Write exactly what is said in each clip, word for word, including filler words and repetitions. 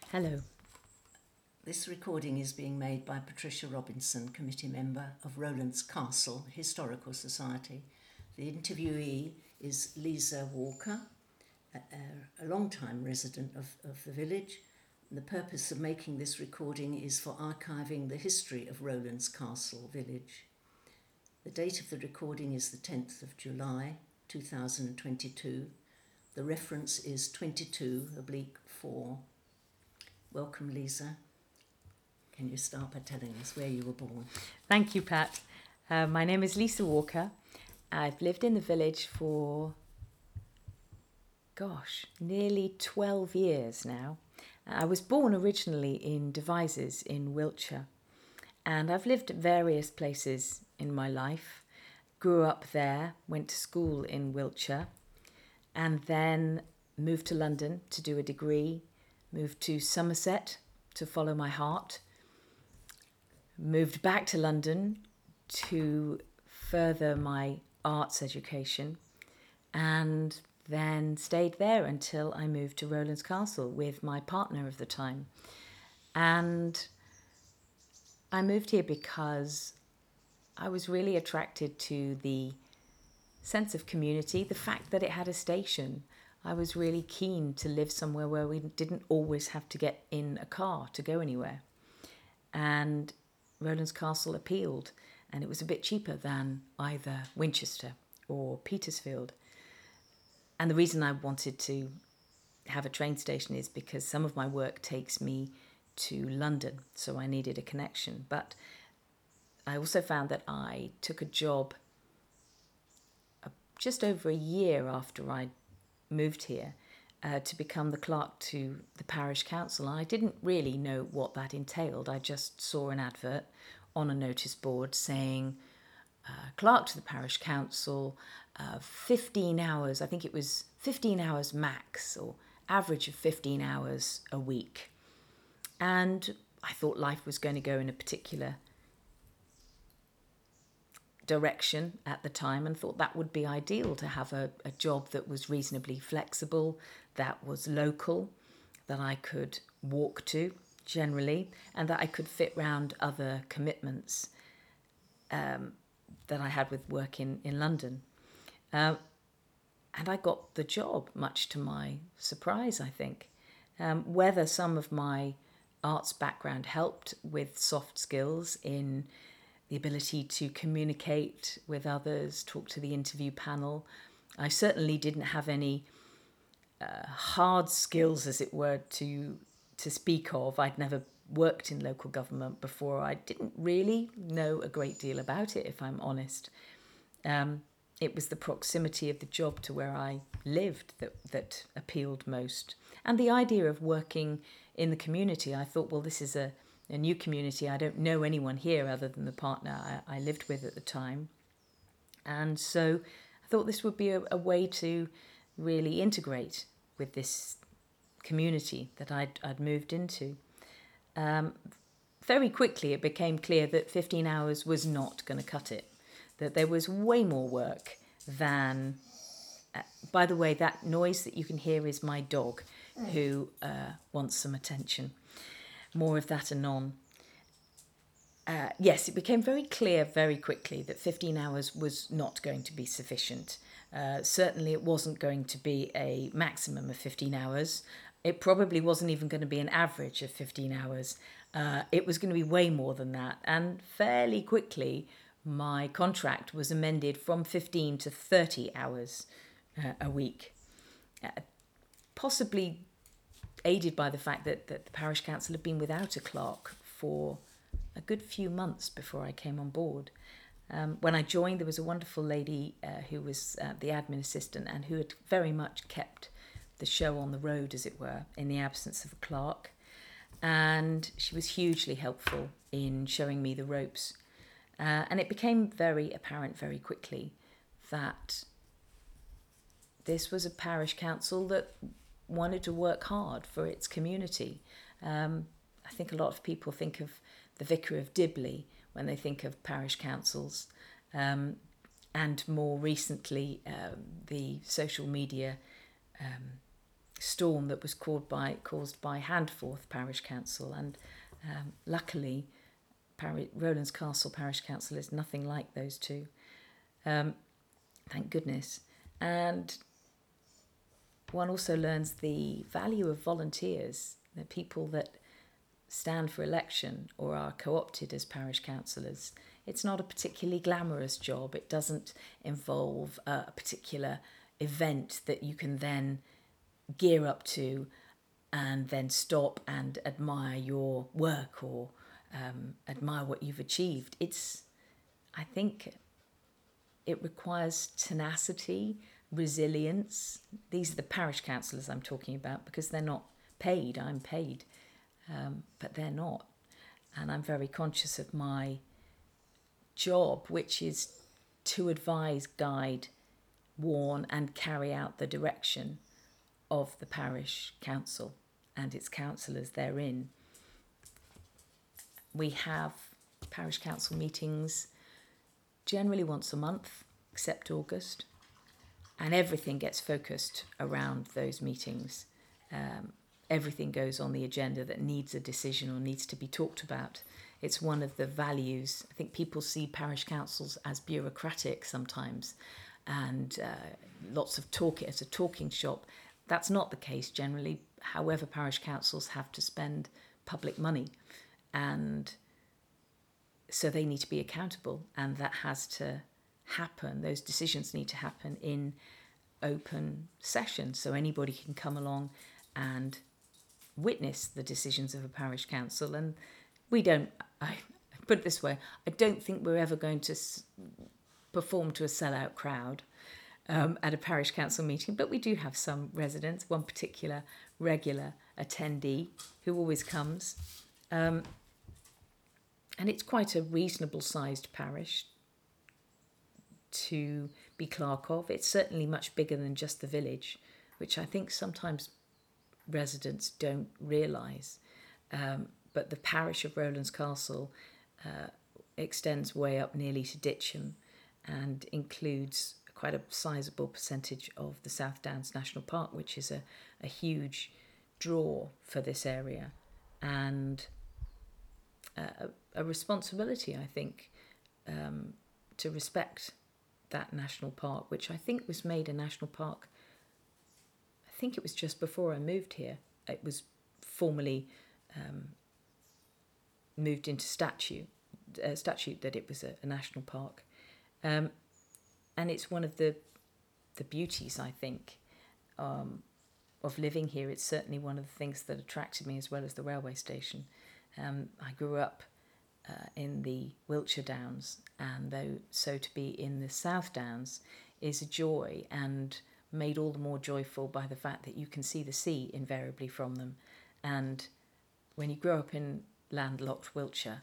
Hello. This recording is being made by Patricia Robinson, committee member of Rowlands Castle Historical Society. The interviewee is Lisa Walker, a, a long-time resident of, of the village. The purpose of making this recording is for archiving the history of Rowlands Castle village. The date of the recording is the tenth of July two thousand twenty-two. The reference is twenty-two oblique four. Welcome, Lisa. Can you start by telling us where you were born? Thank you, Pat. Uh, my name is Lisa Walker. I've lived in the village for, gosh, nearly twelve years now. I was born originally in Devizes in Wiltshire, and I've lived at various places in my life. Grew up there, went to school in Wiltshire, and then moved to London to do a degree, moved to Somerset to follow my heart, moved back to London to further my arts education, and then stayed there until I moved to Rowlands Castle with my partner of the time. And I moved here because I was really attracted to the sense of community, the fact that it had a station. I was really keen to live somewhere where we didn't always have to get in a car to go anywhere. And Rowlands Castle appealed, and it was a bit cheaper than either Winchester or Petersfield. And the reason I wanted to have a train station is because some of my work takes me to London, so I needed a connection. But I also found that I took a job just over a year after I moved here uh, to become the clerk to the parish council. And I didn't really know what that entailed. I just saw an advert on a notice board saying uh, clerk to the parish council, uh, fifteen hours, I think it was fifteen hours max, or average of fifteen hours a week. And I thought life was going to go in a particular direction at the time, and thought that would be ideal to have a, a job that was reasonably flexible, that was local, that I could walk to generally, and that I could fit round other commitments um, that I had with work in, in London. Uh, and I got the job, much to my surprise, I think. Um, whether some of my arts background helped with soft skills in the ability to communicate with others, talk to the interview panel. I certainly didn't have any uh, hard skills, as it were, to to speak of. I'd never worked in local government before. I didn't really know a great deal about it, if I'm honest. Um, it was the proximity of the job to where I lived that, that appealed most. And the idea of working in the community, I thought, well, this is a a new community. I don't know anyone here other than the partner I, I lived with at the time. And so I thought this would be a, a way to really integrate with this community that I'd, I'd moved into. Um, very quickly it became clear that fifteen hours was not going to cut it, that there was way more work than... Uh, by the way, that noise that you can hear is my dog who uh, wants some attention. More of that anon. Uh, yes, it became very clear very quickly that fifteen hours was not going to be sufficient. Uh, certainly it wasn't going to be a maximum of fifteen hours. It probably wasn't even going to be an average of fifteen hours. Uh, it was going to be way more than that. And fairly quickly, my contract was amended from fifteen to thirty hours uh, a week. Uh, possibly aided by the fact that, that the parish council had been without a clerk for a good few months before I came on board. Um, when I joined, there was a wonderful lady uh, who was uh, the admin assistant and who had very much kept the show on the road, as it were, in the absence of a clerk. And she was hugely helpful in showing me the ropes. Uh, and it became very apparent very quickly that this was a parish council that wanted to work hard for its community. Um, I think a lot of people think of the Vicar of Dibley when they think of parish councils, um, and more recently um, the social media um, storm that was caused by, caused by Handforth Parish Council, and um, luckily Pari- Rowlands Castle Parish Council is nothing like those two. Um, thank goodness. And one also learns the value of volunteers, the people that stand for election or are co-opted as parish councillors. It's not a particularly glamorous job. It doesn't involve a particular event that you can then gear up to and then stop and admire your work or um, admire what you've achieved. It's, I think, it requires tenacity, resilience. These are the parish councillors I'm talking about, because they're not paid. I'm paid, um, but they're not. And I'm very conscious of my job, which is to advise, guide, warn and carry out the direction of the parish council and its councillors therein. We have parish council meetings generally once a month, except August, and everything gets focused around those meetings. Um, everything goes on the agenda that needs a decision or needs to be talked about. It's one of the values. I think people see parish councils as bureaucratic sometimes, and uh, lots of talk as a talking shop. That's not the case generally. However, parish councils have to spend public money, and so they need to be accountable, and that has to happen. Those decisions need to happen in open session, so anybody can come along and witness the decisions of a parish council. And we don't, I put it this way, I don't think we're ever going to s- perform to a sellout crowd um, at a parish council meeting, but we do have some residents, one particular regular attendee who always comes. Um, and it's quite a reasonable sized parish to be clerk of. It's certainly much bigger than just the village, which I think sometimes residents don't realise. Um, but the parish of Rowlands Castle uh, extends way up nearly to Ditcham and includes quite a sizable percentage of the South Downs National Park, which is a, a huge draw for this area, and a, a responsibility, I think, um, to respect that national park, which I think was made a national park. I think it was just before I moved here. It was formally um, moved into statute, uh, statute that it was a, a national park. Um, and it's one of the the beauties, I think, um, of living here. It's certainly one of the things that attracted me, as well as the railway station. Um, I grew up uh, in the Wiltshire Downs, and though so to be in the South Downs is a joy, and made all the more joyful by the fact that you can see the sea invariably from them. And when you grow up in landlocked Wiltshire,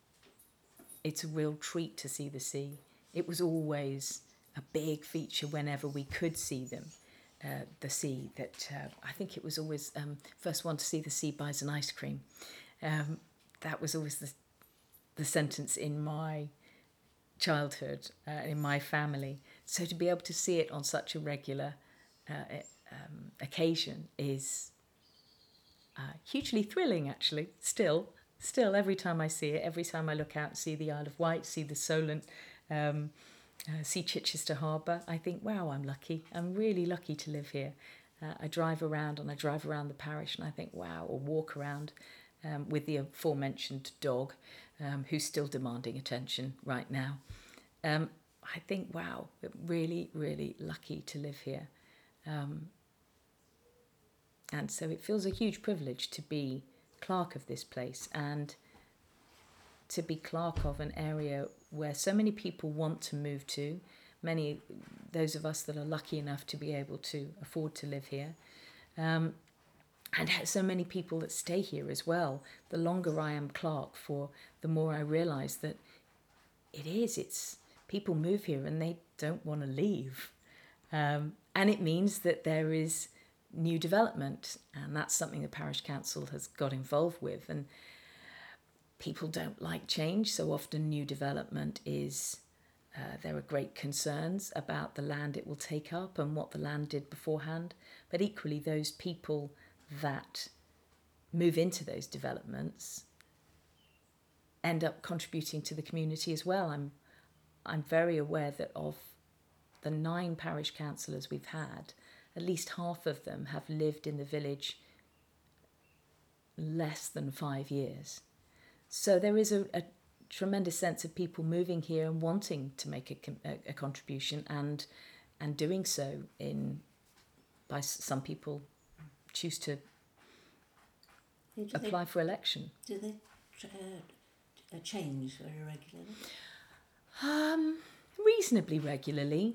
it's a real treat to see the sea. It was always a big feature whenever we could see them, uh, the sea. That uh, I think it was always um, first one to see the sea buys an ice cream. Um, that was always the the sentence in my childhood, uh, in my family. So to be able to see it on such a regular uh, um, occasion is uh, hugely thrilling, actually. Still, still, every time I see it, every time I look out and see the Isle of Wight, see the Solent, um, uh, see Chichester Harbour, I think, wow, I'm lucky. I'm really lucky to live here. Uh, I drive around and I drive around the parish and I think, wow, or walk around um, with the aforementioned dog, um, who's still demanding attention right now. Um, I think, wow, really, really lucky to live here. Um, and so it feels a huge privilege to be clerk of this place and to be clerk of an area where so many people want to move to, many, those of us that are lucky enough to be able to afford to live here, um, and so many people that stay here as well. The longer I am clerk for, the more I realise that it is, it's, people move here and they don't want to leave. Um, and it means that there is new development, and that's something the parish council has got involved with. And people don't like change, so often new development is Uh, there are great concerns about the land it will take up and what the land did beforehand. But equally, those people that move into those developments end up contributing to the community as well. I'm, I'm very aware that of the nine parish councillors we've had, at least half of them have lived in the village less than five years. So there is a, a tremendous sense of people moving here and wanting to make a, a, a contribution and and doing so in by some people choose to Yeah, do apply they, for election. do they uh, change very regularly? Um, reasonably regularly.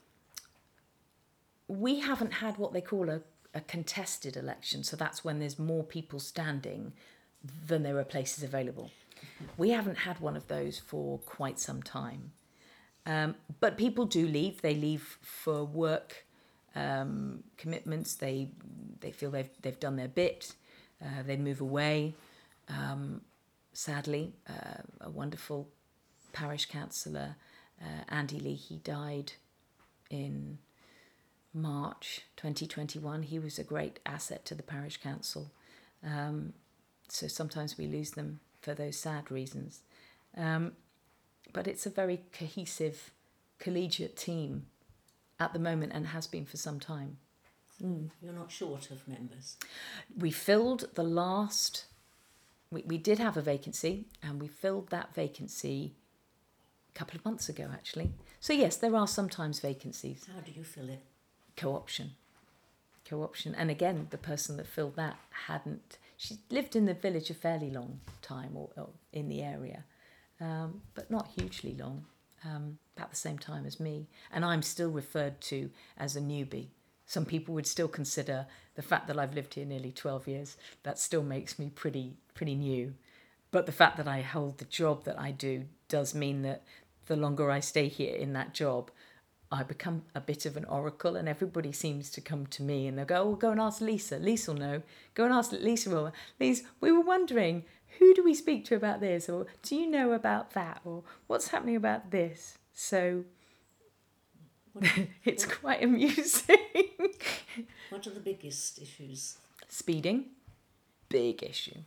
We haven't had what they call a, a contested election, so that's when there's more people standing than there are places available. We haven't had one of those for quite some time. Um, but people do leave. They leave for work um, commitments. They they feel they've they've done their bit. Uh, they move away. Um, sadly, uh, a wonderful parish councillor, uh, Andy Lee, he died in March twenty twenty-one. He was a great asset to the parish council. Um, so sometimes we lose them for those sad reasons. Um, but it's a very cohesive, collegiate team at the moment and has been for some time. Mm. You're not short of members? We filled the last... We, we did have a vacancy, and we filled that vacancy a couple of months ago, actually. So yes, there are sometimes vacancies. How do you fill it? Co-option. Co-option. And again, the person that filled that hadn't... She lived in the village a fairly long time, or, or in the area, um, but not hugely long, um, about the same time as me. And I'm still referred to as a newbie. Some people would still consider the fact that I've lived here nearly twelve years, that still makes me pretty pretty new. But the fact that I hold the job that I do does mean that the longer I stay here in that job, I become a bit of an oracle, and everybody seems to come to me and they'll go, oh, go and ask Lisa. Lisa will know. Go and ask Lisa. Will. Lisa, we were wondering, who do we speak to about this? Or do you know about that? Or what's happening about this? So what, it's what, quite amusing. What are the biggest issues? Speeding, big issue.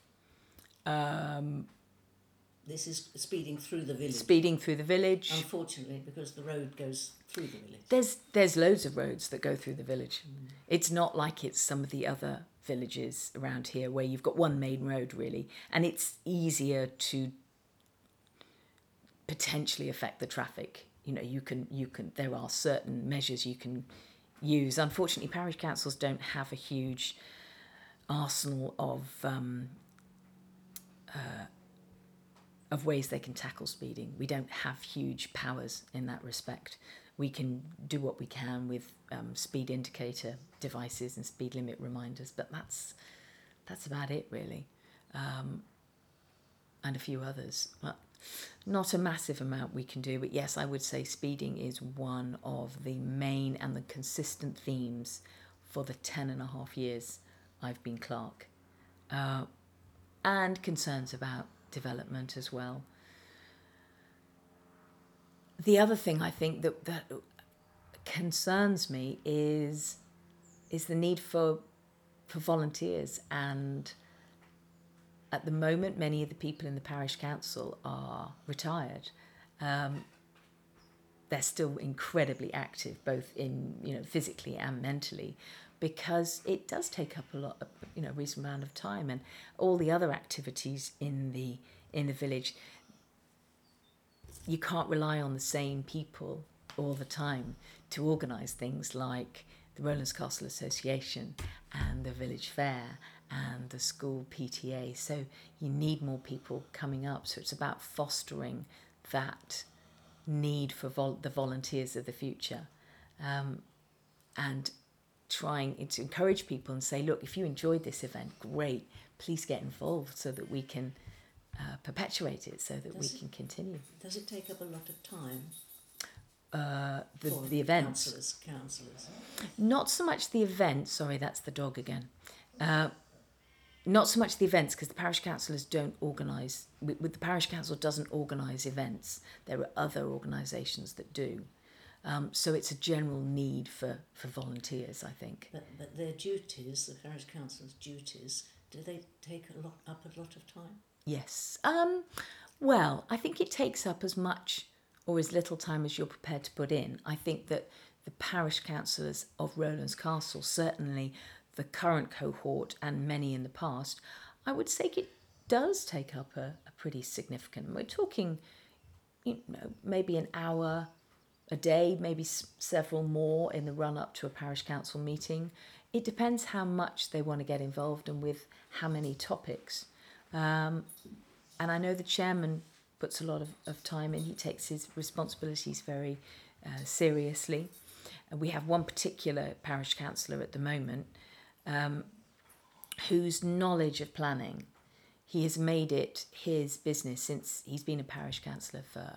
Um, This is speeding through the village. Speeding through the village. Unfortunately, because the road goes through the village. There's there's loads of roads that go through the village. Mm. It's not like it's some of the other villages around here where you've got one main road, really, and it's easier to potentially affect the traffic. You know, you can you can there are certain measures you can use. Unfortunately, parish councils don't have a huge arsenal of um, uh, of ways they can tackle speeding. We don't have huge powers in that respect. We can do what we can with um, speed indicator devices and speed limit reminders, but that's that's about it, really, um, and a few others. But not a massive amount we can do, but yes, I would say speeding is one of the main and the consistent themes for the ten and a half years I've been clerk, uh, and concerns about development as well. The other thing I think that, that concerns me is is the need for for volunteers, and at the moment many of the people in the parish council are retired. Um, they're still incredibly active, both in you know physically and mentally, because it does take up a lot, of, you know, reasonable amount of time, and all the other activities in the in the village. You can't rely on the same people all the time to organise things like the Rowlands Castle Association and the village fair and the school P T A. So you need more people coming up. So it's about fostering that need for vol- the volunteers of the future, um, and trying to encourage people and say, look, if you enjoyed this event, great, please get involved so that we can uh, perpetuate it, so that does we it, can continue. Does it take up a lot of time? Uh, the, for the event. Councillors, councillors. Not so much the event, sorry, that's the dog again. Uh, not so much the events, because the parish councillors don't organise, with, with the parish council doesn't organise events. There are other organisations that do. Um, so it's a general need for, for volunteers, I think. But, but their duties, the parish council's duties, do they take a lot up a lot of time? Yes. Um, well, I think it takes up as much or as little time as you're prepared to put in. I think that the parish councillors of Rowlands Castle, certainly the current cohort and many in the past, I would say it does take up a, a pretty significant. We're talking, you know, maybe an hour a day, maybe s- several more in the run up to a parish council meeting. It depends how much they want to get involved and with how many topics. Um, and I know the chairman puts a lot of, of time in. He takes his responsibilities very uh, seriously. And we have one particular parish councillor at the moment um, whose knowledge of planning, he has made it his business since he's been a parish councillor for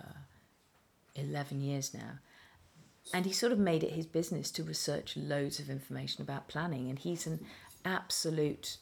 eleven years now. And he sort of made it his business to research loads of information about planning. And he's an absolute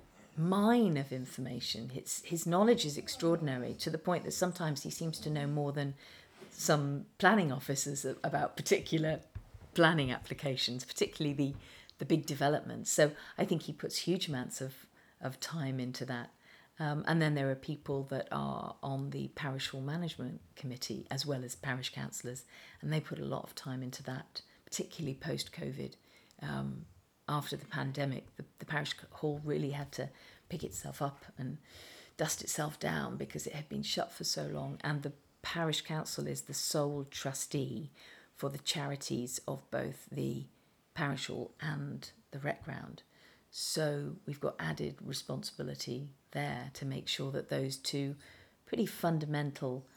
mine of information. His, his knowledge is extraordinary, to the point that sometimes he seems to know more than some planning officers about particular planning applications, particularly the, the big developments. So I think he puts huge amounts of, of time into that. Um, and then there are people that are on the parish hall management committee as well as parish councillors, and they put a lot of time into that, particularly post-COVID. Um, after the pandemic, the, the parish hall really had to pick itself up and dust itself down because it had been shut for so long, and the parish council is the sole trustee for the charities of both the parish hall and the rec ground. So we've got added responsibility there to make sure that those two pretty fundamental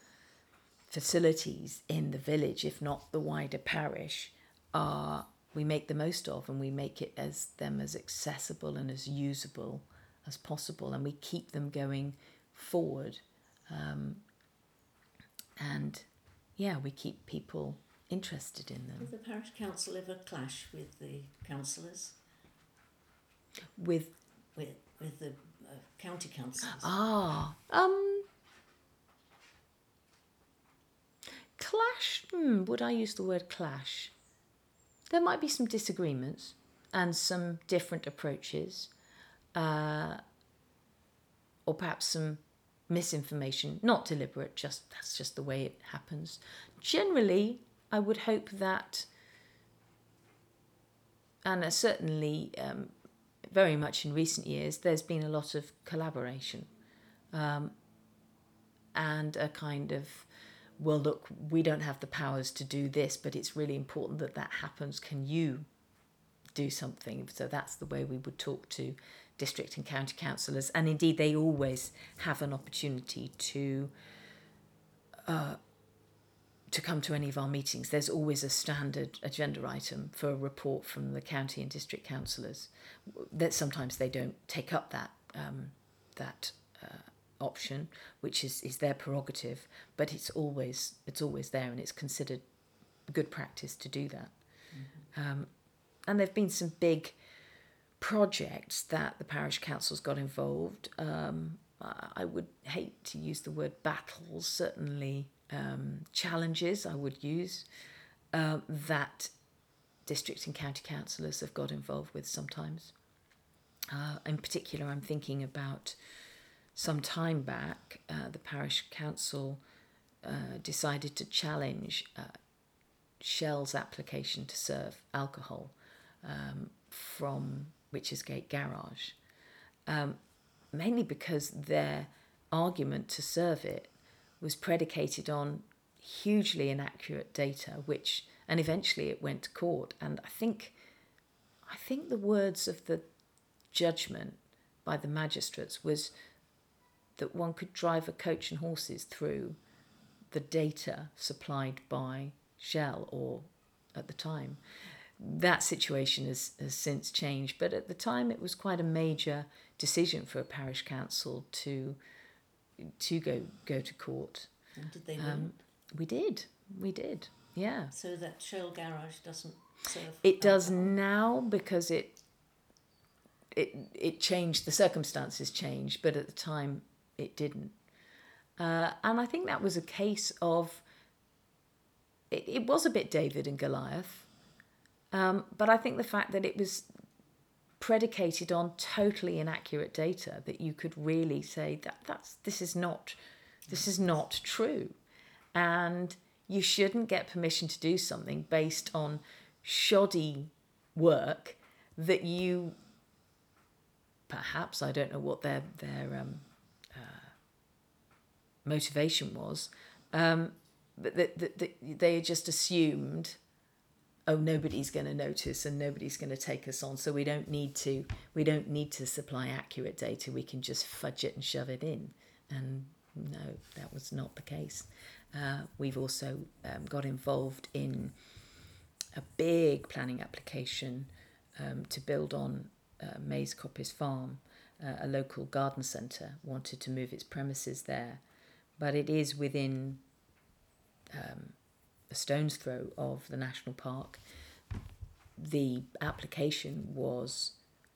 facilities in the village, if not the wider parish, are we make the most of, and we make it as them as accessible and as usable as possible, and we keep them going forward. Um, and yeah, we keep people interested in them. Did the parish council ever clash with the councillors? With with with the uh, county councils? Ah, um, clash. Hmm, would I use the word clash? There might be some disagreements and some different approaches, uh, or perhaps some misinformation. Not deliberate. Just that's just the way it happens. Generally, I would hope that, and uh, certainly. Um, very much in recent years, there's been a lot of collaboration um, and a kind of, well, look, we don't have the powers to do this, but it's really important that that happens. Can you do something? So that's the way we would talk to district and county councillors. And indeed, they always have an opportunity to uh, to come to any of our meetings. There's always a standard agenda item for a report from the county and district councillors. That sometimes they don't take up that um, that uh, option, which is, is their prerogative, but it's always it's always there, and it's considered good practice to do that. Mm-hmm. Um, and there've been some big projects that the parish councils got involved. Um, I would hate to use the word battles, certainly um, challenges I would use, uh, that district and county councillors have got involved with sometimes. Uh, in particular, I'm thinking about some time back, uh, the parish council uh, decided to challenge uh, Shell's application to serve alcohol um, from Witches Gate Garage. Um, mainly because their argument to serve it was predicated on hugely inaccurate data, which, and eventually it went to court. And I think, I think the words of the judgment by the magistrates was that one could drive a coach and horses through the data supplied by Shell, or at the time. That situation has, has since changed, but at the time it was quite a major decision for a parish council to to go go to court. And did they win? Um, we did, we did, yeah. So that Shell Garage doesn't serve It does alcohol? now, because it it it changed, the circumstances changed, but at the time it didn't. Uh, and I think that was a case of, it, it was a bit David and Goliath, um, but I think the fact that it was predicated on totally inaccurate data, that you could really say that that's this is not this is not true, and you shouldn't get permission to do something based on shoddy work that you perhaps, I don't know what their their um, uh, motivation was, um, but that, that, that they just assumed, oh, nobody's going to notice and nobody's going to take us on, so we don't need to we don't need to supply accurate data. We can just fudge it and shove it in. And no, that was not the case. Uh, we've also um, got involved in a big planning application um, to build on uh, Mays Coppice Farm. Uh, a local garden centre wanted to move its premises there, but it is within um, a stone's throw of the national park. The application was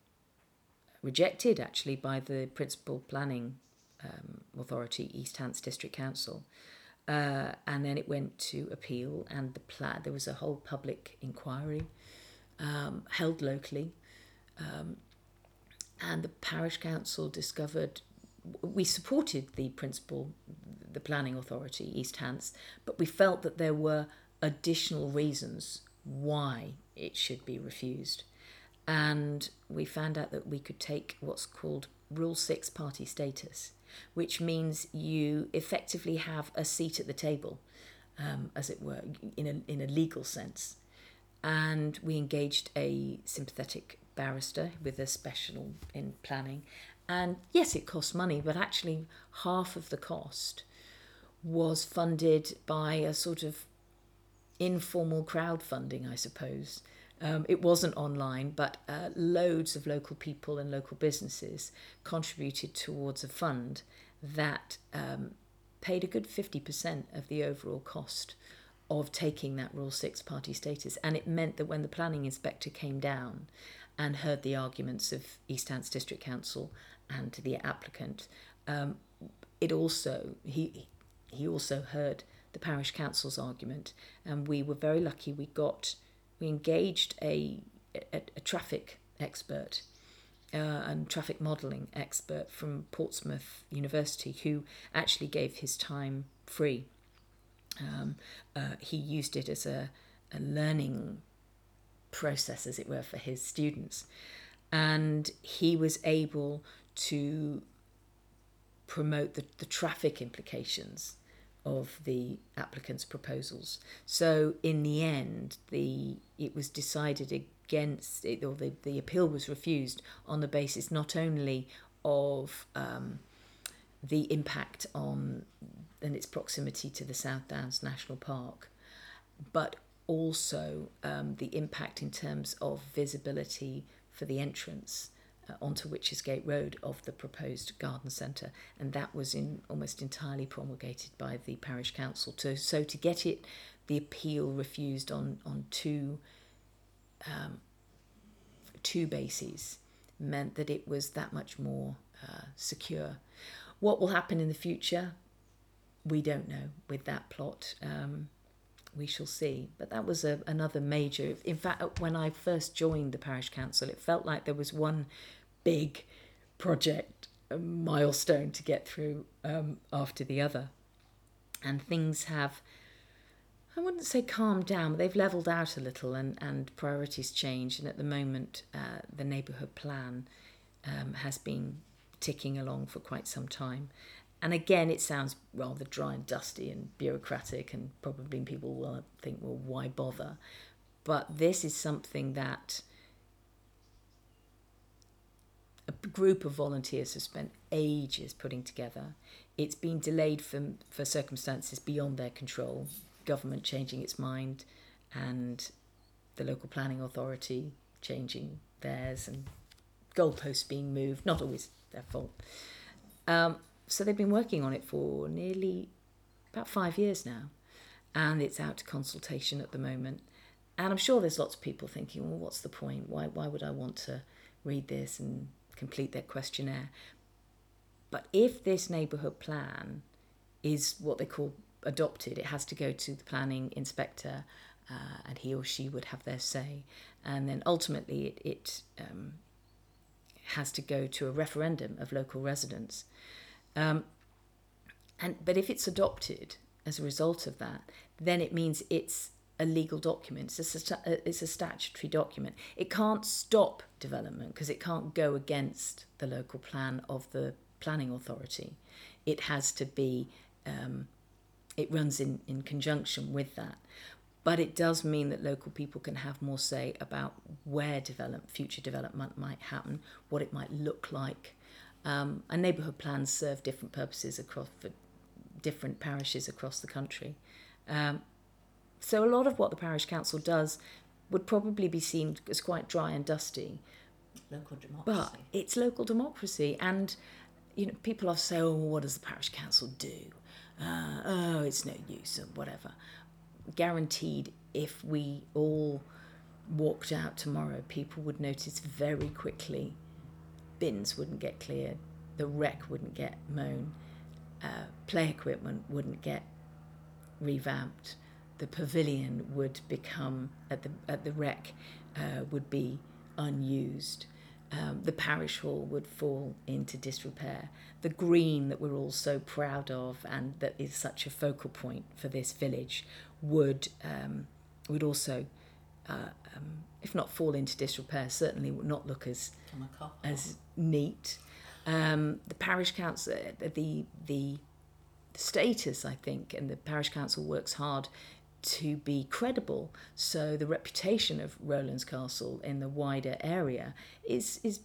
rejected actually by the principal planning um, authority, East Hants District Council, uh, and then it went to appeal, and the plan, there was a whole public inquiry um, held locally, um, and the parish council discovered, we supported the principal, the planning authority, East Hants, but we felt that there were additional reasons why it should be refused. And we found out that we could take what's called Rule six party status, which means you effectively have a seat at the table, um, as it were, in a, in a legal sense. And we engaged a sympathetic barrister with a special in planning. And yes, it cost money, but actually half of the cost was funded by a sort of informal crowdfunding, I suppose. Um, it wasn't online, but uh, loads of local people and local businesses contributed towards a fund that um, paid a good fifty percent of the overall cost of taking that Rule six party status. And it meant that when the planning inspector came down and heard the arguments of East Hants District Council and to the applicant, um, it also he he also heard the parish council's argument, and we were very lucky. We got we engaged a a, a traffic expert uh, and traffic modelling expert from Portsmouth University, who actually gave his time free. Um, uh, he used it as a, a learning process, as it were, for his students, and he was able to promote the, the traffic implications of the applicants' proposals. So in the end, the it was decided against it, or the, the appeal was refused on the basis not only of um, the impact on and its proximity to the South Downs National Park, but also um, the impact in terms of visibility for the entrance uh, onto Witchesgate Road of the proposed garden centre, and that was in almost entirely promulgated by the parish council. To, so to get it, the appeal refused on on two um, two bases meant that it was that much more uh, secure. What will happen in the future? We don't know with that plot. Um, we shall see. But that was a, another major... In fact, when I first joined the parish council, it felt like there was one big project, a milestone to get through um, after the other. And things have, I wouldn't say calmed down, but they've levelled out a little, and, and priorities change. And at the moment, uh, the neighbourhood plan um, has been ticking along for quite some time. And again, it sounds rather dry and dusty and bureaucratic, and probably people will think, well, why bother? But this is something that a group of volunteers have spent ages putting together. It's been delayed for, for circumstances beyond their control, government changing its mind and the local planning authority changing theirs, and goalposts being moved, not always their fault. Um, So they've been working on it for nearly about five years now, and it's out to consultation at the moment. And I'm sure there's lots of people thinking, well, what's the point? Why why would I want to read this and complete their questionnaire. But if this neighbourhood plan is what they call adopted, it has to go to the planning inspector, uh, and he or she would have their say. And then ultimately it, it um, has to go to a referendum of local residents. Um, and but if it's adopted as a result of that, then it means it's a legal document. It's a, it's a statutory document. It can't stop development because it can't go against the local plan of the planning authority. It has to be, um, it runs in, in conjunction with that. But it does mean that local people can have more say about where develop, future development might happen, what it might look like. Um, and neighbourhood plans serve different purposes across for different parishes across the country. Um, so a lot of what the parish council does would probably be seen as quite dry and dusty. Local democracy. But it's local democracy, and you know, people often say, "Oh, what does the parish council do? Uh, oh, it's no use," or whatever. Guaranteed, if we all walked out tomorrow, people would notice very quickly. Bins wouldn't get cleared, the wreck wouldn't get mown, uh, play equipment wouldn't get revamped, the pavilion would become at the at the wreck uh, would be unused. Um, the parish hall would fall into disrepair. The green that we're all so proud of and that is such a focal point for this village would um, would also, uh, um, if not fall into disrepair, certainly would not look as as neat. Um, the parish council, the the status, I think, and the parish council works hard to be credible. So the reputation of Rowlands Castle in the wider area is is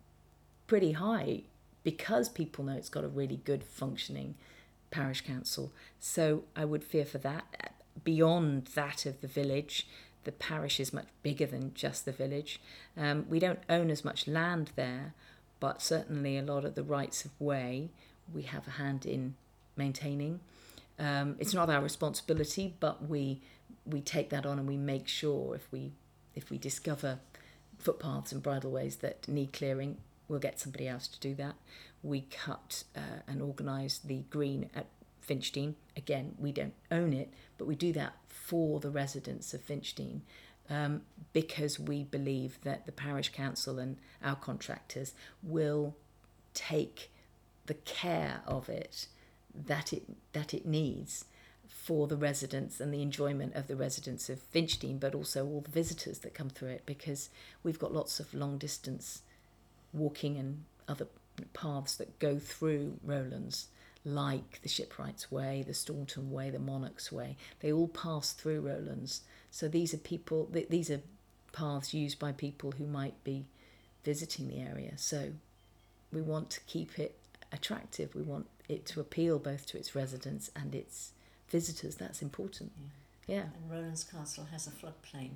pretty high because people know it's got a really good functioning parish council. So I would fear for that. Beyond that of the village, the parish is much bigger than just the village. Um, we don't own as much land there, but certainly a lot of the rights of way we have a hand in maintaining. Um, it's not our responsibility, but we we take that on and we make sure if we if we discover footpaths and bridleways that need clearing, we'll get somebody else to do that. We cut uh, and organise the green at Finchdean. Again, we don't own it, but we do that for the residents of Finchdean um, because we believe that the parish council and our contractors will take the care of it that it that it needs for the residents and the enjoyment of the residents of Finchdean, but also all the visitors that come through it, because we've got lots of long distance walking and other paths that go through Rowlands, like the Shipwrights Way, the Staunton Way, the Monarchs Way. They all pass through Rowlands. So these are people, these are paths used by people who might be visiting the area. So we want to keep it attractive. We want it to appeal both to its residents and its visitors. That's important. Yeah. yeah. And Rowlands Castle has a floodplain.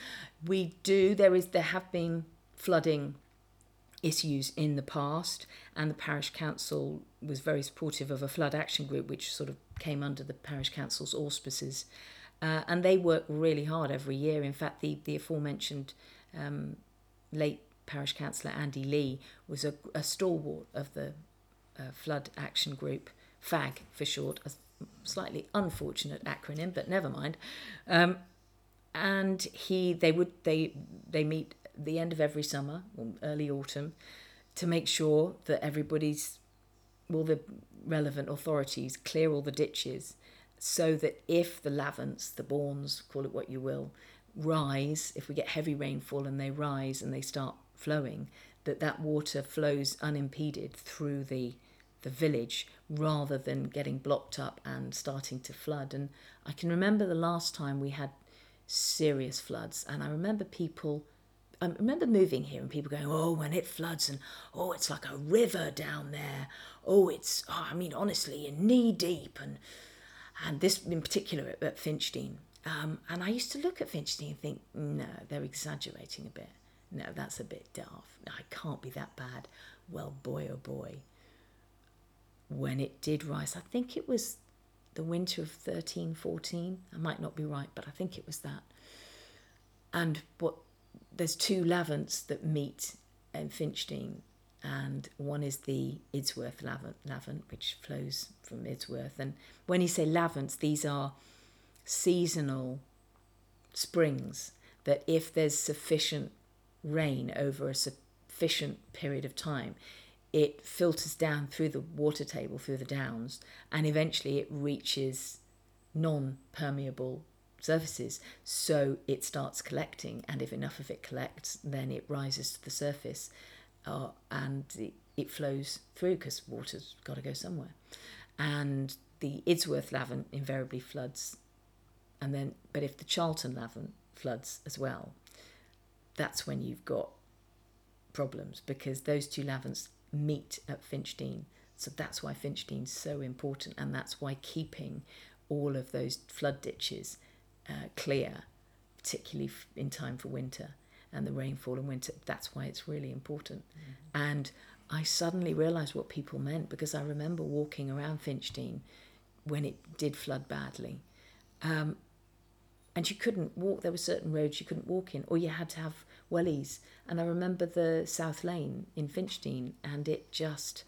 We do. There is. There have been flooding issues in the past, and the parish council was very supportive of a flood action group, which sort of came under the parish council's auspices, uh, and they work really hard every year. In fact, the the aforementioned um, late parish councillor Andy Lee was a, a stalwart of the uh, flood action group, F A G for short, a slightly unfortunate acronym, but never mind. Um, and he, they would, they, they meet at the end of every summer, or early autumn, to make sure that everybody's, all the relevant authorities clear all the ditches, so that if the lavants, the bournes, call it what you will, rise, if we get heavy rainfall and they rise and they start flowing, that that water flows unimpeded through the the village rather than getting blocked up and starting to flood. And I can remember the last time we had serious floods, and I remember people, I remember moving here and people going, oh, when it floods, and oh, it's like a river down there. Oh, it's, oh, I mean, honestly, you're knee deep. And and this in particular at, at Finchdean. Um, and I used to look at Finchdean and think, no, they're exaggerating a bit. No, that's a bit daft. No, it can't be that bad. Well, boy, oh boy. When it did rise, I think it was the winter of thirteen, fourteen. I might not be right, but I think it was that. And what there's two lavants that meet in Finchdean, and one is the Idsworth Lavant, Lavant, which flows from Idsworth. And when you say lavants, these are seasonal springs that if there's sufficient rain over a sufficient period of time, it filters down through the water table, through the downs, and eventually it reaches non-permeable surfaces. So it starts collecting, and if enough of it collects, then it rises to the surface, uh, and it, it flows through because water's got to go somewhere. And the Idsworth Lavant invariably floods, and then but if the Charlton Lavant floods as well, that's when you've got problems, because those two lavants meet at Finchdean. So that's why Finchdean's so important, and that's why keeping all of those flood ditches uh, clear, particularly in time for winter and the rainfall in winter, that's why it's really important. Mm-hmm. And I suddenly realised what people meant, because I remember walking around Finchdean when it did flood badly. Um, and you couldn't walk, there were certain roads you couldn't walk in, or you had to have wellies. And I remember the South Lane in Finchdean, and it just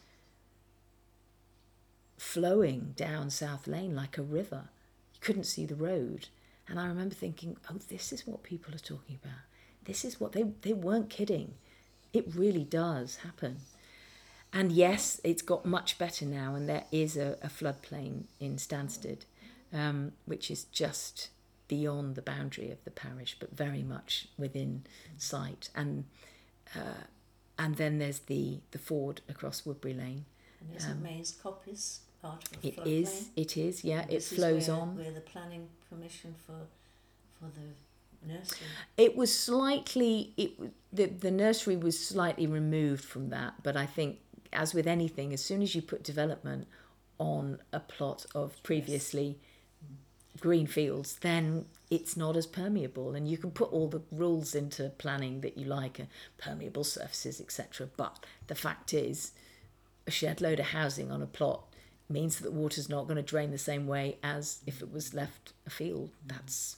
flowing down South Lane like a river. You couldn't see the road. And I remember thinking, oh, this is what people are talking about. This is what, they, they weren't kidding. It really does happen. And yes, it's got much better now, and there is a, a floodplain in Stansted, um, which is just beyond the boundary of the parish, but very much within sight. And uh, and then there's the, the ford across Woodbury Lane. And isn't um, Mains Coppice part of the It is, it is, yeah, it flows where, on. Where the planning permission for for the nursery? It was slightly, it the, the nursery was slightly removed from that, but I think, as with anything, as soon as you put development on a plot of previously green fields, then it's not as permeable, and you can put all the rules into planning that you like, uh, permeable surfaces, et cetera. But the fact is, a shed load of housing on a plot means that the water's not going to drain the same way as if it was left a field. That's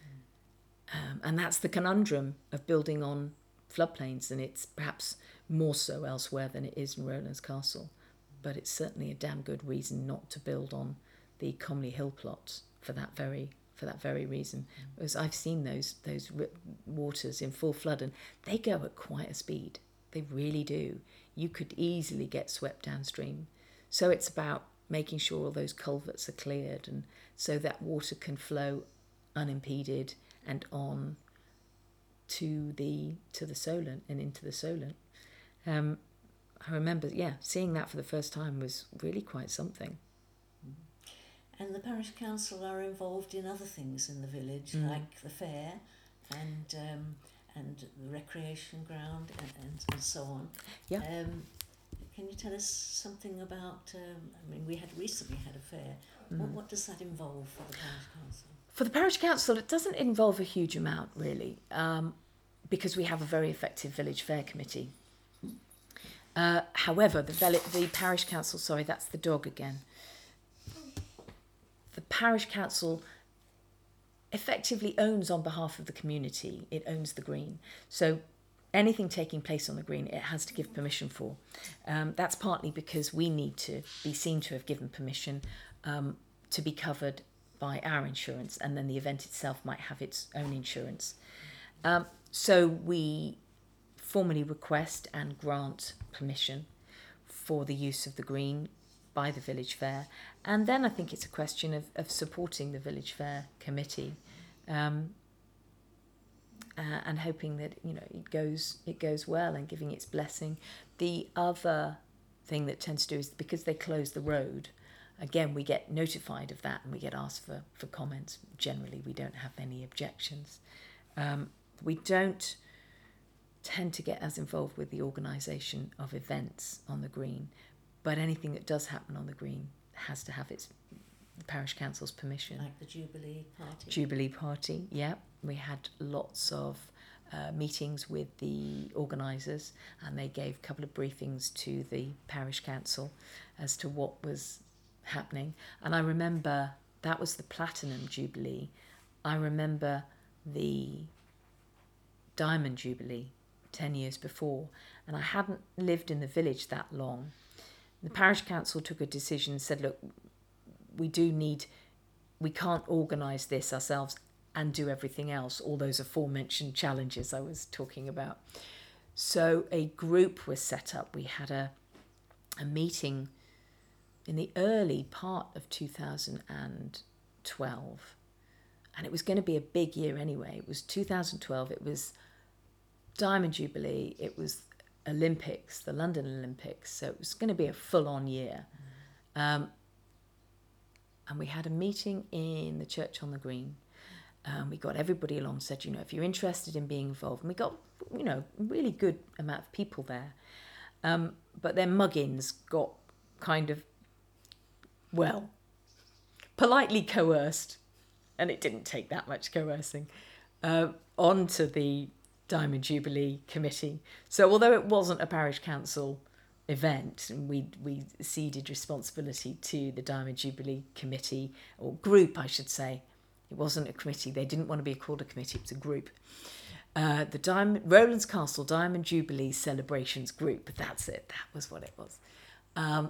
um, and that's the conundrum of building on floodplains, and it's perhaps more so elsewhere than it is in Rowlands Castle. But it's certainly a damn good reason not to build on the Comley Hill plots for that very for that very reason. Because I've seen those those waters in full flood, and they go at quite a speed. They really do. You could easily get swept downstream. So it's about making sure all those culverts are cleared, and so that water can flow unimpeded and on to the to the Solent and into the Solent. Um, I remember, yeah, seeing that for the first time was really quite something. And the parish council are involved in other things in the village, mm. like the fair and um, and the recreation ground and, and, and so on. Yeah. Um, can you tell us something about? Um, I mean, we had recently had a fair. Mm. What, what does that involve for the parish council? For the parish council, it doesn't involve a huge amount really, um, because we have a very effective village fair committee. Uh, however, the, vel- the parish council, sorry, that's the dog again. The parish council effectively owns on behalf of the community. It owns the green. So anything taking place on the green, it has to give permission for. Um, that's partly because we need to be seen to have given permission um, to be covered by our insurance, and then the event itself might have its own insurance. Um, so we formally request and grant permission for the use of the green by the village fair, and then I think it's a question of, of supporting the village fair committee, um, uh, and hoping that you know it goes it goes well and giving its blessing. The other thing that tends to do is because they close the road, again we get notified of that and we get asked for, for comments. Generally we don't have any objections. Um, we don't tend to get as involved with the organisation of events on the green, but anything that does happen on the green has to have its the parish council's permission. Like the Jubilee Party. Jubilee Party, yeah. We had lots of uh, meetings with the organisers, and they gave a couple of briefings to the parish council as to what was happening. And I remember that was the Platinum Jubilee. I remember the Diamond Jubilee ten years before, and I hadn't lived in the village that long. The parish council took a decision and said, look, we do need, we can't organise this ourselves and do everything else, all those aforementioned challenges I was talking about. So a group was set up. We had a, a meeting in the early part of two thousand twelve. And it was going to be a big year anyway. It was two thousand twelve. It was Diamond Jubilee. It was Olympics, the London Olympics. So it was going to be a full-on year. Um, and we had a meeting in the church on the green. Um, we got everybody along, said, you know, if you're interested in being involved. And we got, you know, a really good amount of people there. Um, but then Muggins got kind of, well, politely coerced, and it didn't take that much coercing, uh, onto the Diamond Jubilee Committee. So although it wasn't a parish council event, we we ceded responsibility to the Diamond Jubilee Committee, or group, I should say. It wasn't a committee. They didn't want to be called a committee. It was a group. Uh, the Diamond Rowlands Castle Diamond Jubilee Celebrations Group. That's it. That was what it was. Um,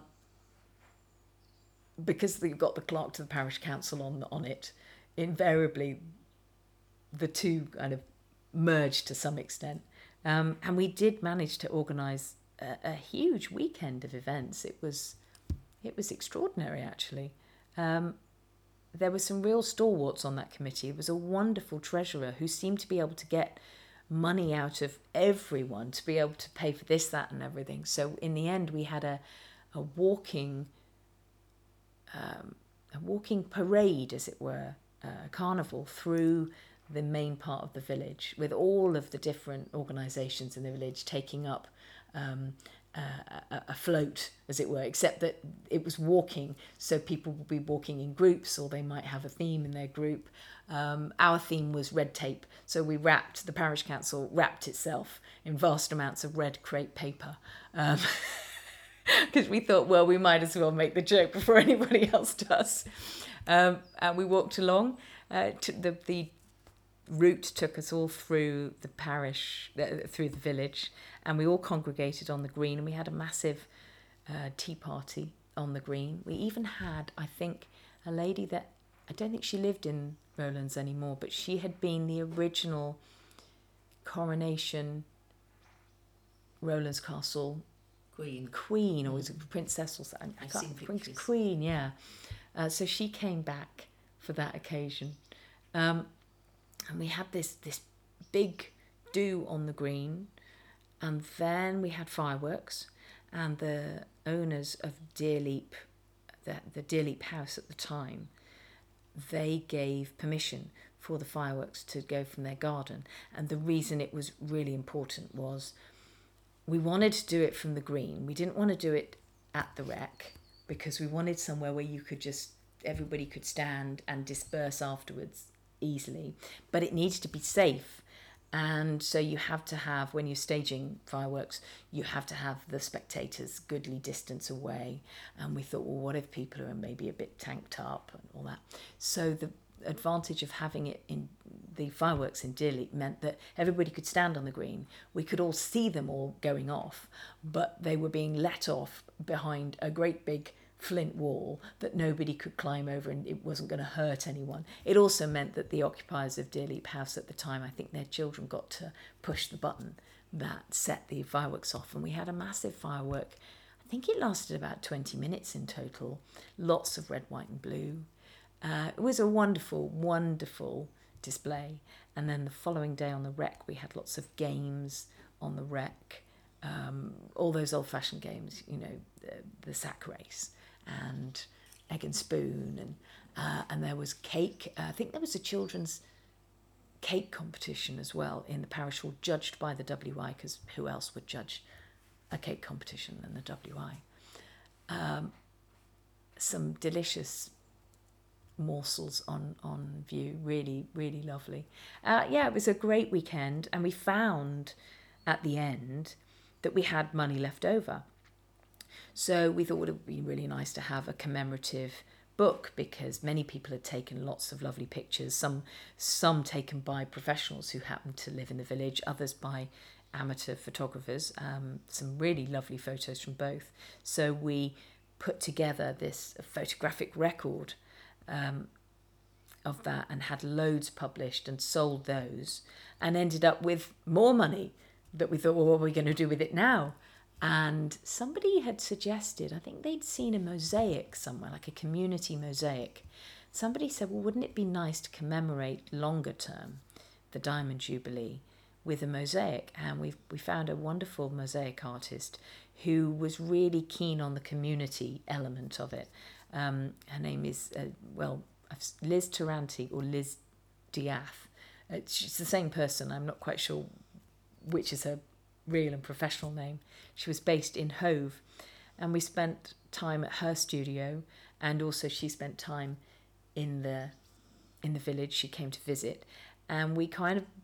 because you've got the clerk to the parish council on on it, invariably the two kind of merged to some extent. Um, and we did manage to organise a, a huge weekend of events. It was it was extraordinary, actually. Um, there were some real stalwarts on that committee. It was a wonderful treasurer who seemed to be able to get money out of everyone to be able to pay for this, that and everything. So in the end, we had a, a walking um, a walking parade, as it were, a carnival through the main part of the village, with all of the different organisations in the village taking up um, uh, a, a float, as it were, except that it was walking, so people would be walking in groups, or they might have a theme in their group. Um, our theme was red tape, so we wrapped, the parish council wrapped itself in vast amounts of red crepe paper, um, because we thought, well, we might as well make the joke before anybody else does. Um, and we walked along. Uh, to the the route took us all through the parish, uh, through the village, and we all congregated on the green, and we had a massive uh, tea party on the green. We even had, I think, a lady that, I don't think she lived in Rowlands anymore, but she had been the original coronation Rowlands Castle Queen. Queen, or was it Princess or something? I I've can't seen Queen, pictures. Queen, yeah. Uh, so she came back for that occasion. Um, and we had this this big do on the green, and then we had fireworks, and the owners of Deerleap, the, the Deerleap house at the time, they gave permission for the fireworks to go from their garden. And the reason it was really important was we wanted to do it from the green. We didn't want to do it at the Rec, because we wanted somewhere where you could just, everybody could stand and disperse afterwards easily. But it needs to be safe. And so you have to have, when you're staging fireworks, you have to have the spectators goodly distance away. And we thought, well, what if people are maybe a bit tanked up and all that? So the advantage of having it in the fireworks in Deerleap meant that everybody could stand on the green. We could all see them all going off, but they were being let off behind a great big flint wall that nobody could climb over, and it wasn't going to hurt anyone. It also meant that the occupiers of Deerleap House at the time, I think their children got to push the button that set the fireworks off, and we had a massive firework. I think it lasted about twenty minutes in total. Lots of red, white and blue. Uh, it was a wonderful, wonderful display. And then the following day on the Rec, we had lots of games on the Rec, um, all those old-fashioned games, you know, the, the sack race and egg and spoon, and uh, and there was cake. Uh, I think there was a children's cake competition as well in the parish hall, judged by the W I, because who else would judge a cake competition than the W I? Um, some delicious morsels on, on view, really, really lovely. Uh, yeah, it was a great weekend, and we found at the end that we had money left over. So we thought it would be really nice to have a commemorative book, because many people had taken lots of lovely pictures, some some taken by professionals who happened to live in the village, others by amateur photographers, um, some really lovely photos from both. So we put together this photographic record um, of that and had loads published and sold those, and ended up with more money that we thought, well, what are we going to do with it now? And somebody had suggested, I think they'd seen a mosaic somewhere, like a community mosaic. Somebody said, well, wouldn't it be nice to commemorate longer term the Diamond Jubilee with a mosaic? And we we found a wonderful mosaic artist who was really keen on the community element of it. Um, her name is, uh, well, Liz Taranti or Liz Diath. Uh, she's the same person. I'm not quite sure which is her real and professional name. She was based in Hove, and we spent time at her studio, and also she spent time in the in the village. She came to visit, and we kind of,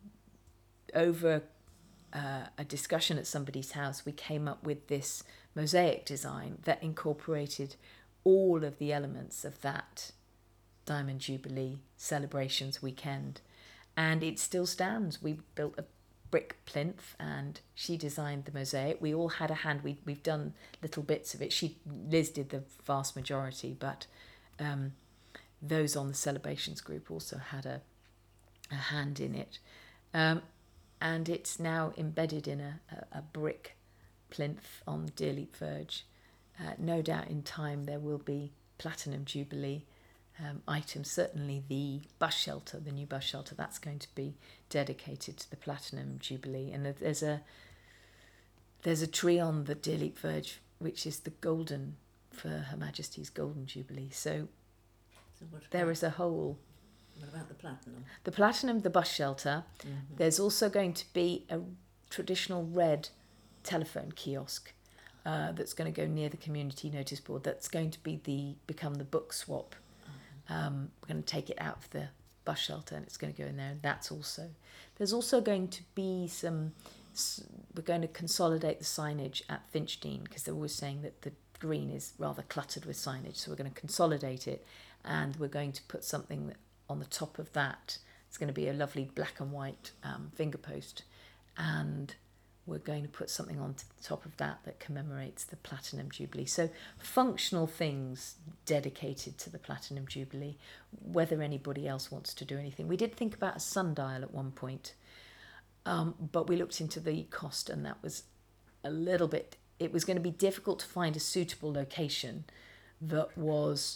over uh, a discussion at somebody's house, we came up with this mosaic design that incorporated all of the elements of that Diamond Jubilee celebrations weekend, and it still stands. We built a brick plinth and she designed the mosaic. We all had a hand. We, we've done little bits of it. She Liz did the vast majority, but um, those on the celebrations group also had a, a hand in it. Um, and it's now embedded in a, a, a brick plinth on Deerleap Verge. Uh, no doubt in time there will be Platinum Jubilee Um, items. Certainly the bus shelter, the new bus shelter, that's going to be dedicated to the Platinum Jubilee. And there's a there's a tree on the Deerleap Verge which is the golden, for Her Majesty's Golden Jubilee. So, so what there about, is a whole... What about the Platinum? The Platinum, the bus shelter. Mm-hmm. There's also going to be a traditional red telephone kiosk uh, that's going to go near the community notice board. That's going to be the become the book swap. Um, we're going to take it out of the bus shelter and it's going to go in there, and that's also... There's also going to be some... We're going to consolidate the signage at Finchdean, because they're always saying that the green is rather cluttered with signage, so we're going to consolidate it, and we're going to put something on the top of that. It's going to be a lovely black and white um, finger post, and we're going to put something on the top of that that commemorates the Platinum Jubilee. So functional things dedicated to the Platinum Jubilee, whether anybody else wants to do anything. We did think about a sundial at one point, um, but we looked into the cost, and that was a little bit... It was going to be difficult to find a suitable location that was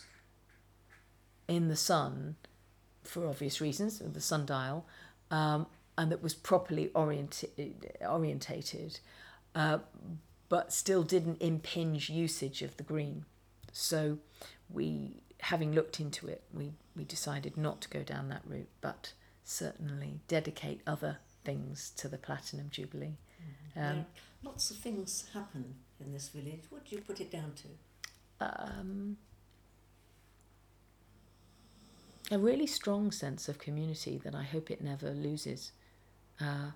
in the sun, for obvious reasons, the sundial, um, and that was properly oriented, orientated, uh, but still didn't impinge usage of the green. So we, having looked into it, we, we decided not to go down that route, but certainly dedicate other things to the Platinum Jubilee. Mm-hmm. Um, yeah, lots of things happen in this village. What do you put it down to? Um, a really strong sense of community that I hope it never loses. Uh,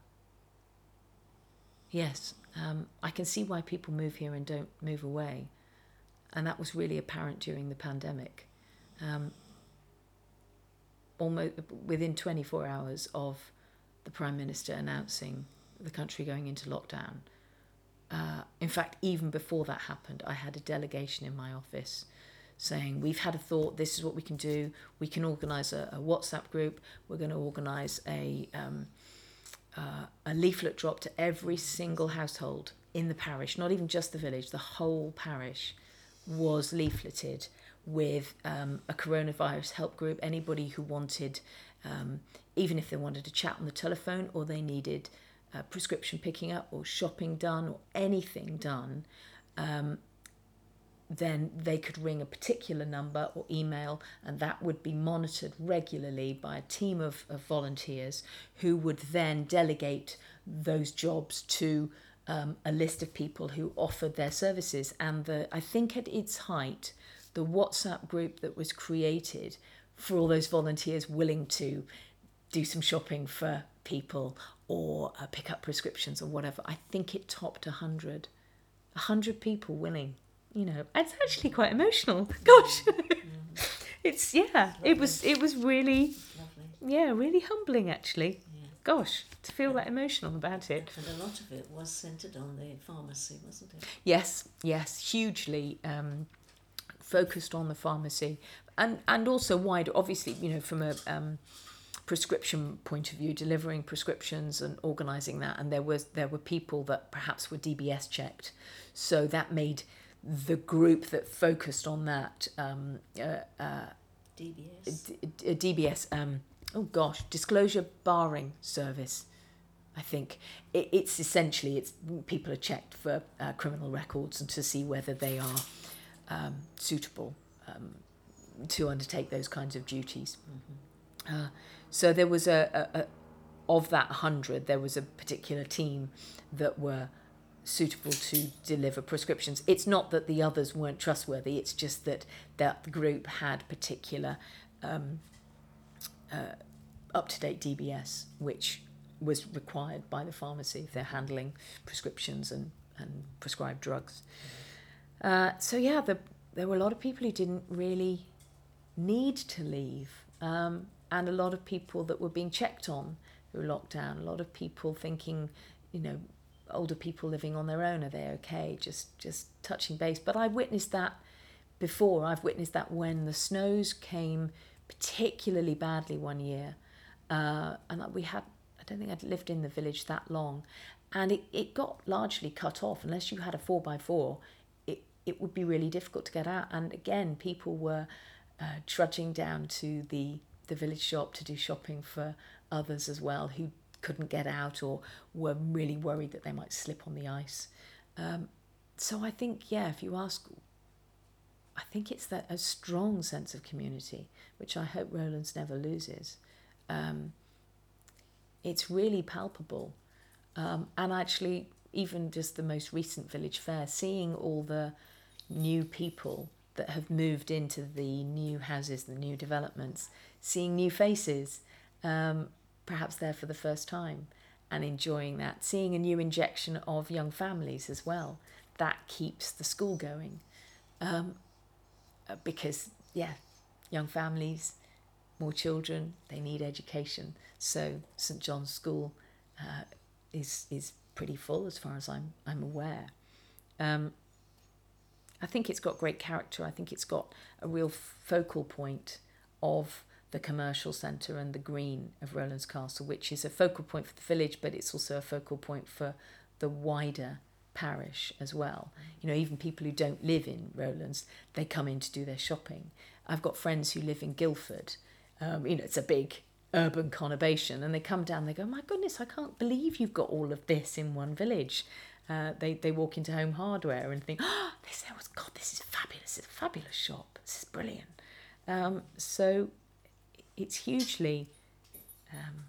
yes, um, I can see why people move here and don't move away, and that was really apparent during the pandemic. Um, almost within twenty-four hours of the Prime Minister announcing the country going into lockdown, uh, in fact, even before that happened, I had a delegation in my office saying, we've had a thought, this is what we can do, we can organise a, a WhatsApp group, we're going to organise a... Um, Uh, a leaflet drop to every single household in the parish, not even just the village, the whole parish was leafleted with um, a coronavirus help group. Anybody who wanted, um, even if they wanted to chat on the telephone, or they needed uh, prescription picking up or shopping done or anything done, um, then they could ring a particular number or email, and that would be monitored regularly by a team of, of volunteers who would then delegate those jobs to um, a list of people who offered their services. And the, I think at its height, the WhatsApp group that was created for all those volunteers willing to do some shopping for people or uh, pick up prescriptions or whatever, I think it topped one hundred. one hundred people willing. You know, it's actually quite emotional. Gosh, it's yeah. It was it was really, Lovely. yeah, really humbling actually. Yeah. gosh, to feel that emotional about it. And a lot of it was centred on the pharmacy, wasn't it? Yes, yes, hugely um, focused on the pharmacy, and and also wider. Obviously, you know, from a um, prescription point of view, delivering prescriptions and organising that, and there was there were people that perhaps were D B S checked, so that made the group that focused on that um, uh, uh, D B S. D- D- D B S. Um, oh gosh, disclosure barring service. I think it, it's essentially it's people are checked for uh, criminal records and to see whether they are um, suitable um, to undertake those kinds of duties. Mm-hmm. Uh, so there was a, a, a of that hundred, there was a particular team that were suitable to deliver prescriptions. It's not that the others weren't trustworthy. It's just that that group had particular um, uh, up-to-date D B S, which was required by the pharmacy if they're handling prescriptions and, and prescribed drugs. Uh, so yeah, the, there were a lot of people who didn't really need to leave, um, and a lot of people that were being checked on through lockdown. A lot of people thinking, you know, older people living on their own, are they okay? Just just touching base. But I witnessed that before. I've witnessed that when the snows came particularly badly one year, uh, and we had. I don't think I'd lived in the village that long, and it, it got largely cut off. Unless you had a four by four, it, it would be really difficult to get out. And again, people were uh, trudging down to the, the village shop to do shopping for others as well who couldn't get out or were really worried that they might slip on the ice. Um, so I think, yeah, if you ask, I think it's that a strong sense of community, which I hope Rowlands never loses. Um, It's really palpable. Um, and actually, even just the most recent village fair, seeing all the new people that have moved into the new houses, the new developments, seeing new faces, um, perhaps there for the first time, and enjoying that. Seeing a new injection of young families as well. That keeps the school going. Um, because, yeah, young families, more children, they need education. So St John's School uh, is is pretty full as far as I'm I'm aware. Um, I think it's got great character. I think it's got a real focal point of the commercial centre and the green of Rowlands Castle, which is a focal point for the village, but it's also a focal point for the wider parish as well. You know, even people who don't live in Rowlands, they come in to do their shopping. I've got friends who live in Guildford. Um, you know, it's a big urban conurbation, and they come down, they go, my goodness, I can't believe you've got all of this in one village. Uh, they, they walk into Home Hardware and think, oh, this there was, God, this is fabulous, it's a fabulous shop, this is brilliant. Um, so it's hugely um,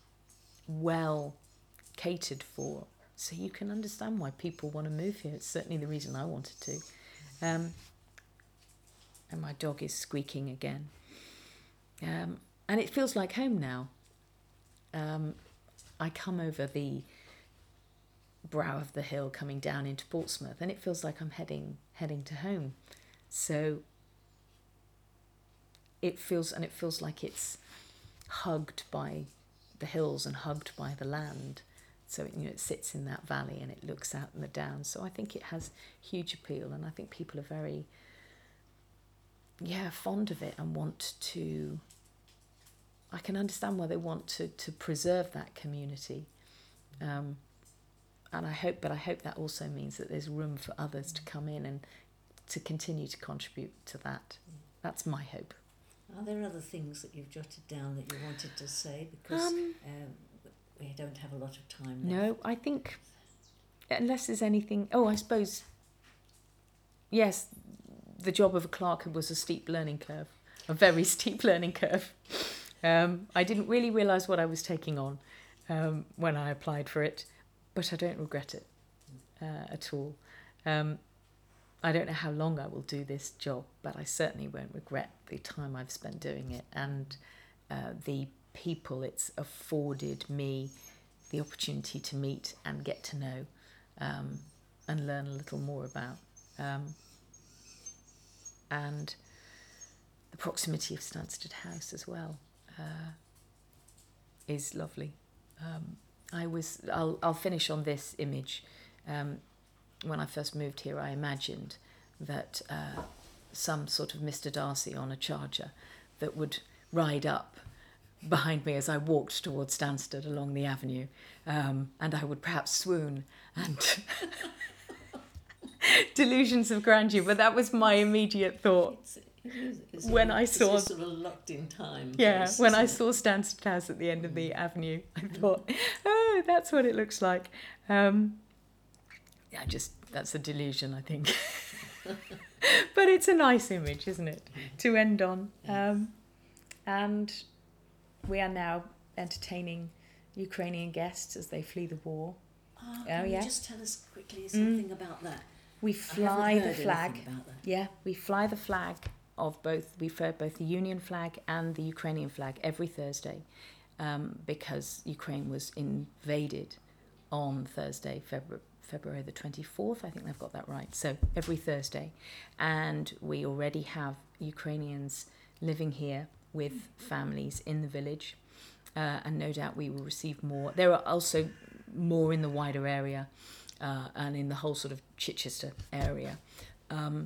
well catered for, so you can understand why people want to move here. It's certainly the reason I wanted to. Um, and my dog is squeaking again. Um, and it feels like home now. Um, I come over the brow of the hill coming down into Portsmouth, and it feels like I'm heading heading to home. So it feels, and it feels like it's hugged by the hills and hugged by the land. So you know, it sits in that valley and it looks out in the downs. So I think it has huge appeal, and I think people are very, yeah, fond of it and want to. I can understand why they want to to preserve that community, um, and I hope. But I hope that also means that there's room for others to come in and to continue to contribute to that. That's my hope. Are there other things that you've jotted down that you wanted to say? Because Um, um, we don't have a lot of time left. No, I think unless there's anything. Oh, I suppose. Yes, the job of a clerk was a steep learning curve, a very steep learning curve. Um, I didn't really realise what I was taking on um, when I applied for it, but I don't regret it uh, at all. Um, I don't know how long I will do this job, but I certainly won't regret the time I've spent doing it and uh, the people it's afforded me the opportunity to meet and get to know um, and learn a little more about. Um, and the proximity of Stansted House as well uh, is lovely. Um, I was. I'll. I'll finish on this image. Um, when I first moved here, I imagined that uh, some sort of Mister Darcy on a charger that would ride up behind me as I walked towards Stansted along the avenue, um, and I would perhaps swoon and delusions of grandeur. But that was my immediate thought. It's, it is, it's when a, I saw, it's a sort of locked in time. Yeah, place, when I it? saw Stansted House at the end of the avenue, I thought, oh, that's what it looks like. Um, yeah, just that's a delusion, I think. But it's a nice image, isn't it, to end on? Um, and we are now entertaining Ukrainian guests as they flee the war. Oh, Oh, can yeah. you just tell us quickly something mm. about that? We fly the heard flag. about that. Yeah, we fly the flag of both. We fly both the Union flag and the Ukrainian flag every Thursday, um, because Ukraine was invaded on Thursday, February. February the twenty-fourth, I think they've got that right. So every Thursday. And we already have Ukrainians living here with families in the village. Uh, and no doubt we will receive more. There are also more in the wider area uh, and in the whole sort of Chichester area. Um,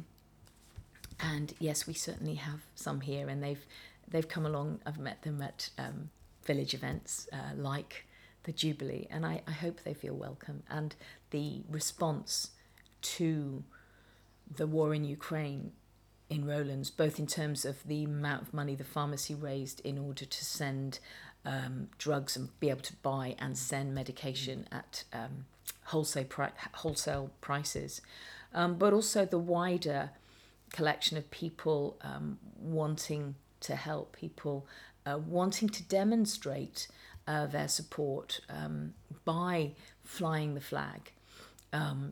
and yes, we certainly have some here, and they've they've come along. I've met them at um, village events uh, like the Jubilee, and I, I hope they feel welcome. And the response to the war in Ukraine in Rowlands, both in terms of the amount of money the pharmacy raised in order to send um, drugs and be able to buy and send medication at um, wholesale, pri- wholesale prices, um, but also the wider collection of people um, wanting to help, people uh, wanting to demonstrate Uh, their support um, by flying the flag, um,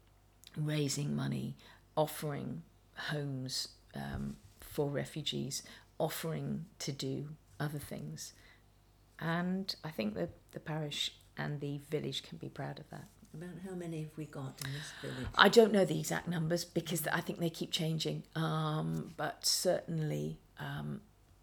raising money, offering homes um, for refugees, offering to do other things. And I think that the parish and the village can be proud of that. About how many have we got in this village? I don't know the exact numbers because I think they keep changing. Um, but certainly um,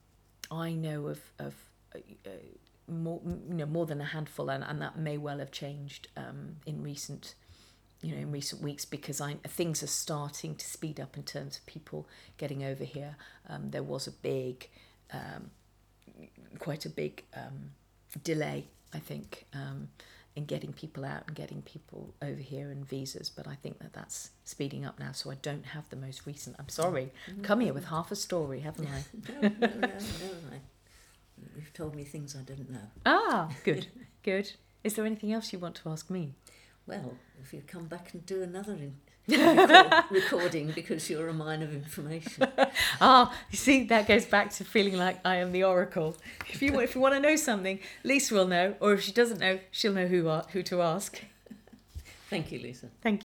I know of... of uh, more, you know, more than a handful, and, and that may well have changed um, in recent, you know, in recent weeks, because I, things are starting to speed up in terms of people getting over here. Um, there was a big, um, quite a big um, delay, I think, um, in getting people out and getting people over here and visas, but I think that that's speeding up now. So I don't have the most recent. I'm sorry, mm-hmm. Come here with half a story, haven't I? no, no, no, no, no. You've told me things I didn't know. Ah, good, good. Is there anything else you want to ask me? Well, if you come back and do another in- record- recording because you're a mine of information. Ah, you see, that goes back to feeling like I am the oracle. If you if you want to know something, Lisa will know, or if she doesn't know, she'll know who are, who to ask. Thank you, Lisa. Thank you.